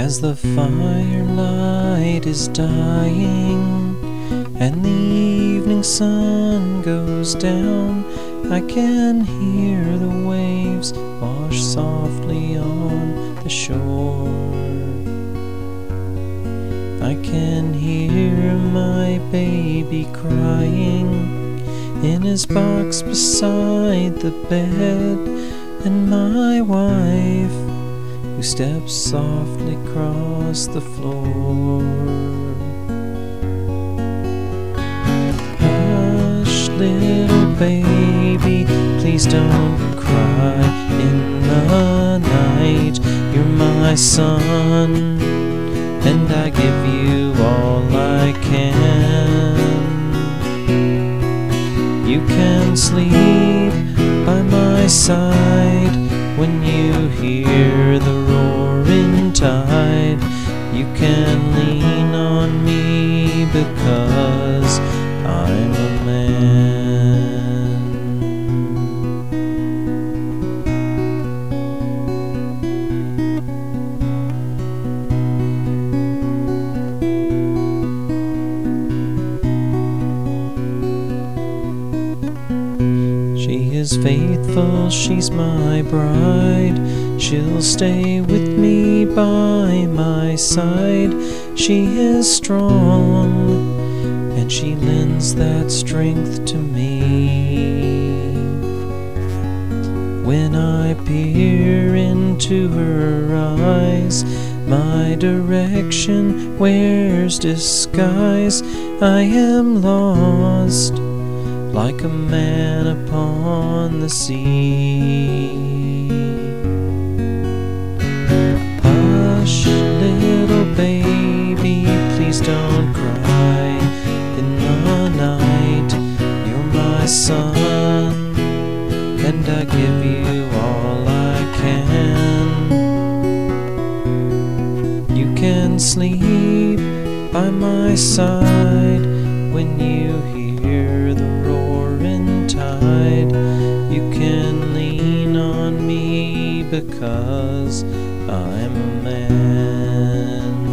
As the firelight is dying and the evening sun goes down, I can hear the waves wash softly on the shore. I can hear my baby crying in his box beside the bed, and my wife who steps softly across the floor. Hush, little baby, please don't cry in the night. You're my son, and I give you all I can. You can sleep by my side when you hear the roaring tide. You can lean on me because I'm a man. She is faithful, she's my bride. She'll stay with me by my side. She is strong, and she lends that strength to me. When I peer into her eyes, my direction wears disguise. I am lost, like a man upon the sea. Hush, little baby, please don't cry in the night. You're my son, and I give you all I can. You can sleep by my side when you hear the roaring tide. You can lean on me because I'm a man.